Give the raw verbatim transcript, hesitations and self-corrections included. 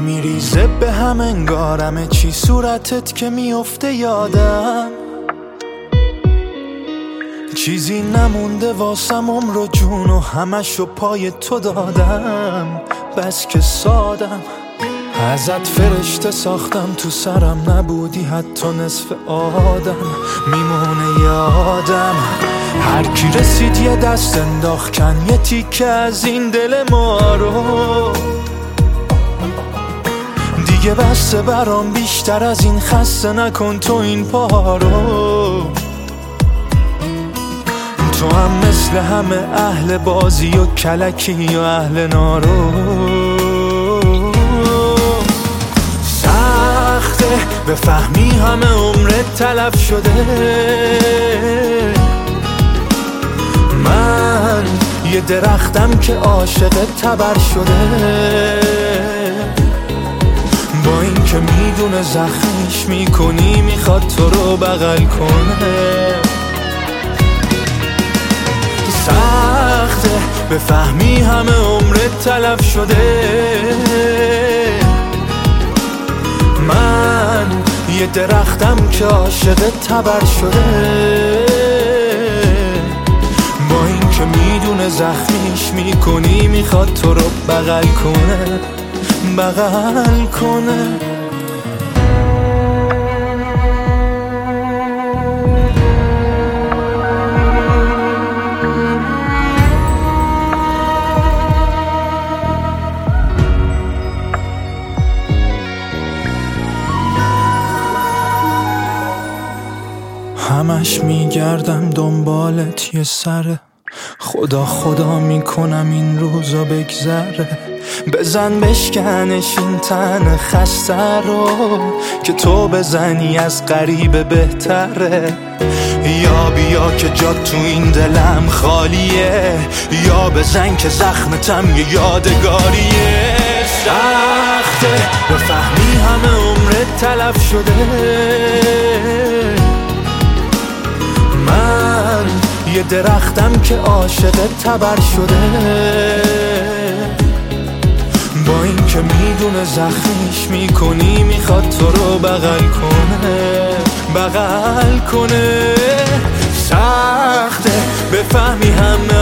میریزه به هم انگارمه چی صورتت که میفته یادم، چیزی نمونده واسم عمر و جون و همشو پای تو دادم. بس که سادم ازت فرشته ساختم، تو سرم نبودی حتی نصف آدم. میمونه یادم هر کی رسید یه دست انداخت کن یه تیکه از این دل ما رو. دیگه بسته برام بیشتر از این خسته نکن تو این پا رو. تو هم مثل همه اهل بازی و کلکی و اهل نارو. سخته بفهمی همه عمرت تلف شده، من یه درختم که عاشق تبر شده. با این که میدونه زخمش میکنی میخواد تو رو بغل کنه. سخته بفهمی همه عمرت تلف شده، من یه درختم که عاشق تبر شده. با این که میدونه زخمیش میکنی میخواد تو رو بغل کنه، بغل کنه. همش میگردم دنبالت یه سره، خدا خدا میکنم این روزا بگذره. بزن بشکنش این تن خسته رو که تو بزنی از غریبه بهتره. یا بیا که جا تو این دلم خالیه، یا بزن که زخمتم یه یادگاریه. سخته بفهمی همه عمرت تلف شده، من یه درختم که عاشق تبر شده. با این که میدونه زخمیش میکنی میخواد تو رو بغل کنه، بغل کنه. سخته بفهمی همه